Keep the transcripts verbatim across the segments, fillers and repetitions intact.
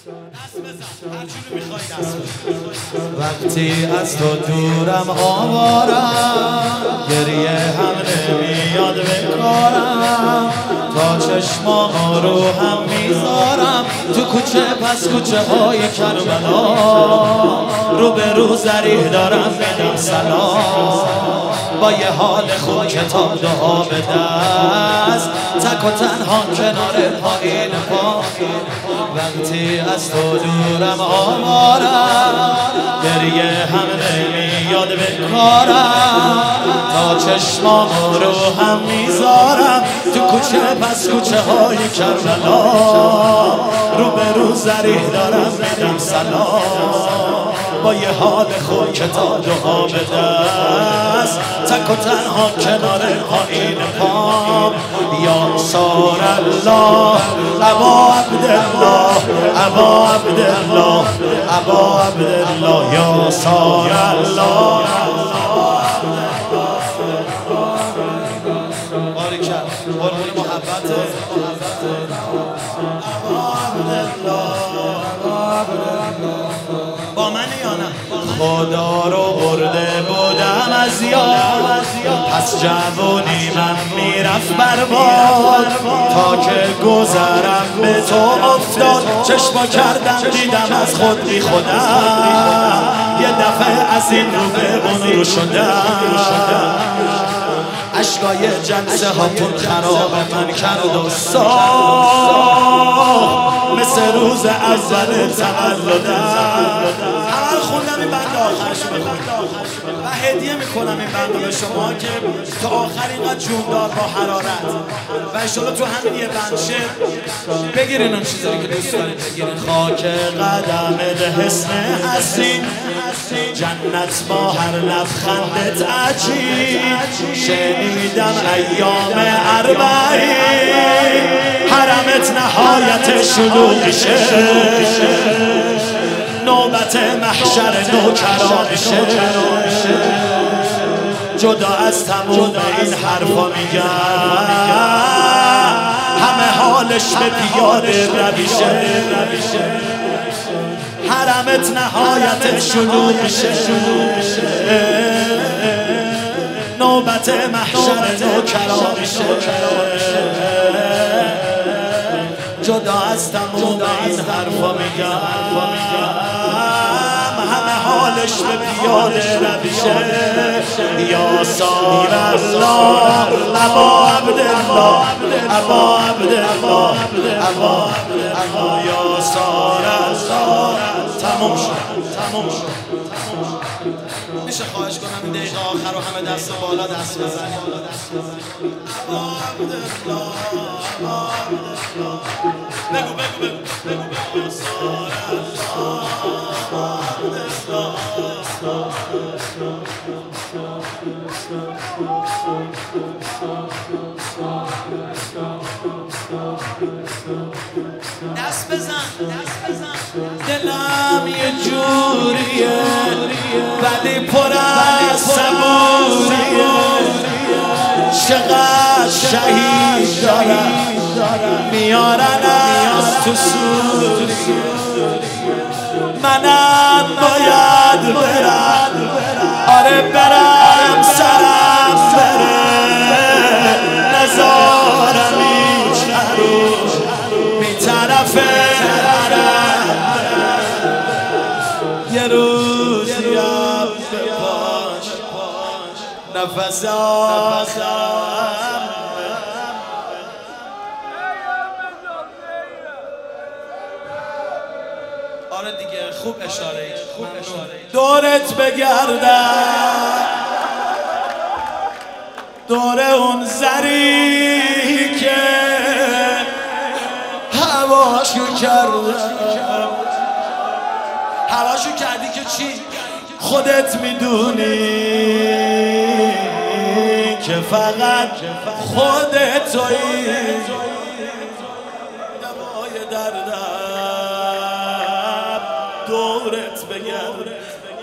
وقتی از تو دورم آوارم، گریه هم نمیاد بکارم، تا چشما رو هم میذارم تو کوچه پس کوچه های کربلا، رو به رو زریح دارم میدم سلام، با یه حال خوب کتاب دعا به دست، تک و تنها کنار پایین پا. وقتی از تو دورم آوارم، گریه هم نمیاد بکارم، تا چشمام رو هم میذارم تو کوچه پس کوچه های کربلا، رو به رو زریح دارم میدم سلام، با یه حال خوب کتاب دعا به دست، تک و تنها کنار پایین پام. یا سار الله ابا عبدالله، ابا عبدالله، ابا عبدالله، یا سار الله. بارکالله، قربون محبت ابا عبدالله. با من یا نه؟ خدا رو برده بودم از یاد، پس جوانی من میرفت برباد، تا که گذرم به تو افتاد، چشما کردم دیدم از خود بی خودم، یه دفعه از این رو به اون رو شدم، عشقای جلسه هاتون خراب من کرد و ساخت، مثل روز اول تولدم. همه رو خوندم، این بند آخرش بخونم و هدیه میکنم این بند به شما که تا آخر اینقدر جوندار با حرارت و انشالله تو همین یه بند شعر بگیرین اون چیزایی که دوست دارین بگیرین. خاک قدمت حسن حسین، جنت با هر لبخندت عجیب، شنیدم ایام اربعین، حرمت نهایت شلوغشه، نوبت محشر نوکرانشه، جدا از تموم این حرفا میگم، همه حالش به پیاده رویشه، حرمت نهایت شلوغشه، نوبت محشر نوکرانشه، جدا از تموم این حرفا میگم، همه حالش به پیاده رویشه. یا سار الله ابا عبدالله، ابا عبدالله، ابا عبدالله، یا سار الله. تموم شد، تموم شد. میشه خواهش کنم این دقیقه آخر رو همه دست بالا دست بزنیم. ابا عبدالله، ابا عبدالله، بگو بگو بگو بگو بگو. سار الله ابا عبدالله. دست بزن، دست بزن. دلم یه جوریه ولی پر از صبوریه، چقدر شهید دارم میارن از تو سوریه، منم باید برم، آره برم سرم بره، نزارم هیچ عروش بی طرف عرب، یه روزیم به پاش نفس آخرم. آره دیگه، خوب اشاره، خوب اشاره. دورت بگردم، دور اون زری که هواشو کردم. هواشو کردی که چی؟ خودت میدونی که فقط خودت تویی دوای دردم. دورت بگرد.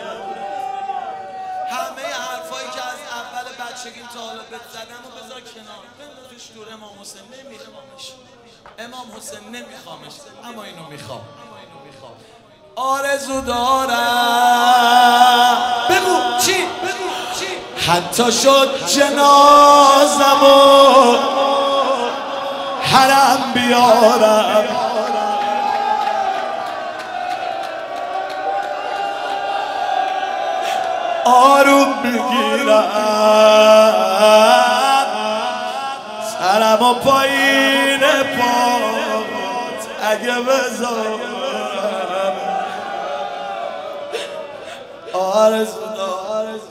همه حرفایی که از اول بچگیم تا حالا بهت زدم و بذار کنار، بندازش دور امام حسین. نمیخوامش، امام حسین نمیخوامش، اما اینو میخوام. آرزو دارم. بگو چی؟ حتی شد جنازم و حرم بیارم، آروم بگیرم سرم و پایین پات اگه بذارم. آرزو دارم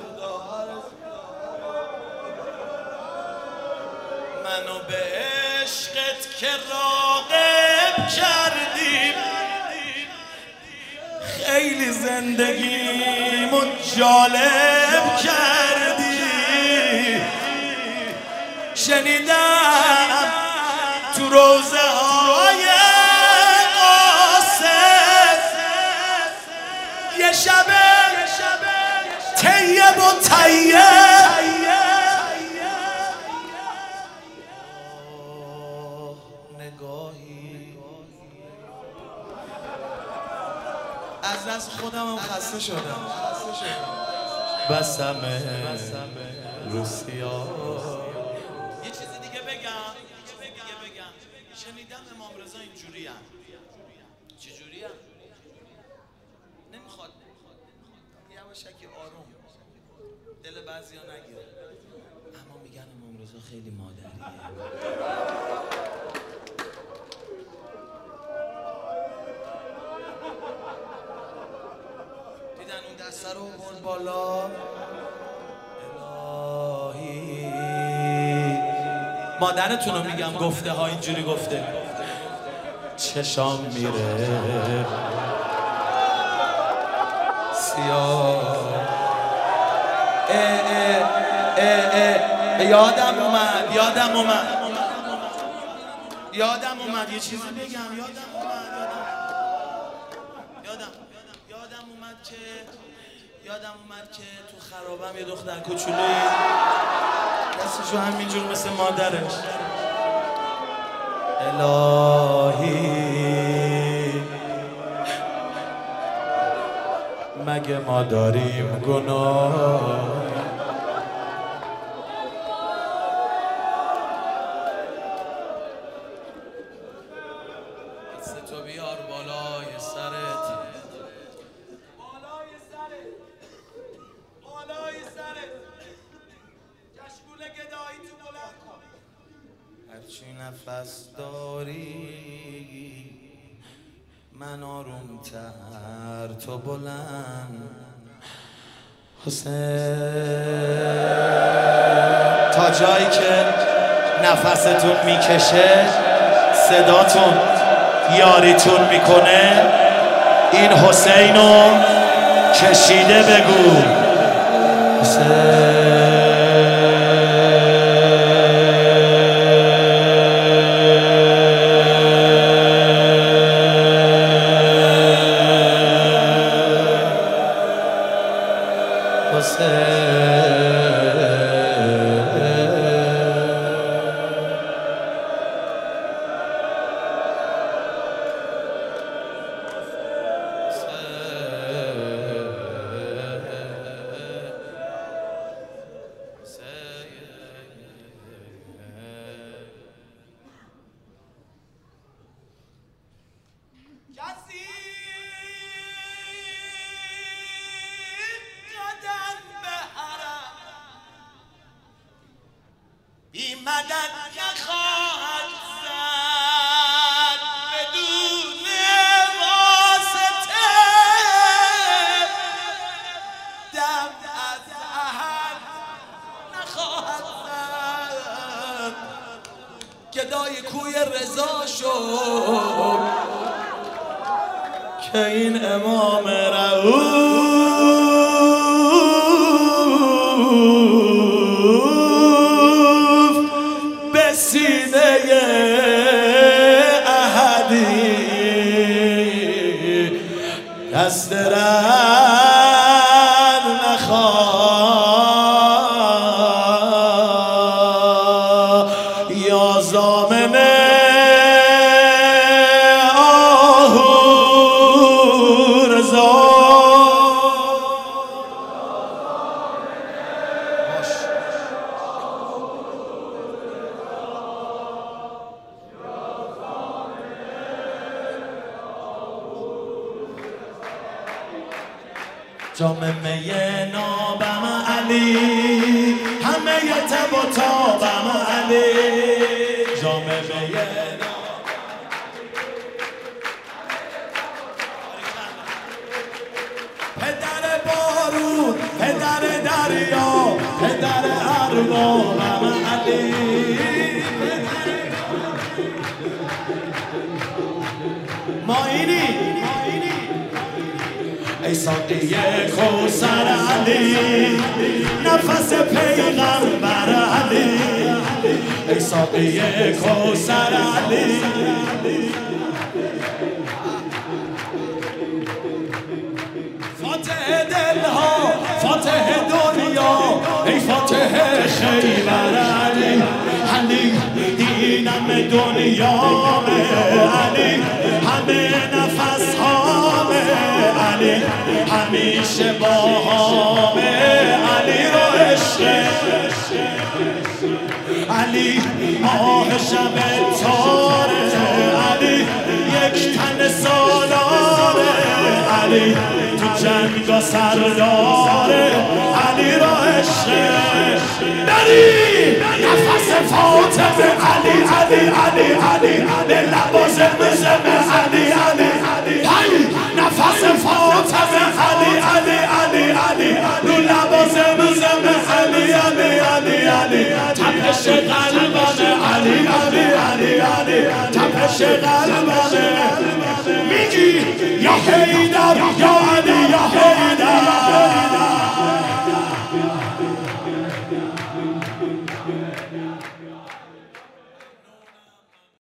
منو به عشقت که راغب کردیم، خیلی زندگیمو جالب کردی. شنیدم تو روزه های قاصد یه شبه طیب و طیب نگاهی از دست خودم هم خسته شدم، بسمه روسیا. یه چیز دیگه بگم دیگه بگم شنیدم امام رضا اینجوری هم. چجوری هم؟ نمیخواد یواشکی آروم دل بعضی ها نگیره، اما میگن امام رضا خیلی مادریه. دیدن اون دسته رو برد بالا، الهی مادرتون رو میگم گفته ها اینجوری گفته، چشام میره سیاه. اه اه اه اه یادم اومد یادم اومد یادم اومد یه چیزی بگم. یادم اومد یادم یادم اومد که یادم اومد که تو خرابم یه دختر کوچولویی دستشو همینجور مثل مادرش. الهی مگه ما داریم گناه؟ دست تو بیار بالای سرت، بالای سرت، بالای سرت، جشگول گدایی تو بلند کن. هرچی نفس داری من آرومتر تو بلند. حسین تا جایی که نفستون میکشه صداتون یاریتون میکنه، این حسینو کشیده بگو. حسین بی مدد نخواهد زد بدون واسطه، دم از احد نخواهد زد. گدای کوی رضا شد که این امام رؤوف به سینه احدی دست رد نخواه. یا زامن آهو جام می نابم علی، همه تب و تابم علی. جام می پدر بارون، پدر دریا، پدر اربابم علی. ماینی ای ساقی کوثر علی، نفس پیغمبر علی. ای ساقی کوثر علی، فاتح دلها، فاتح دنیا، ای فاتح خیبر علی. علی دینم دنیا علی، همه نفس هام علی، همیشه با هام علی رو عشق علی. ماه شب تاره علی، یک تن سالاره علی، تو جنگ و سرداره علی رو عشق داری. نفس فاطمه علی علی علی علی علی، لباس مزم علی علی علی، نفس فاطمه علی علی علی علی، رو لباس مزم علی علی علی علی، تپش قلبانه علی علی علی علی، تپش قلبانه. میگی یا حیدر یا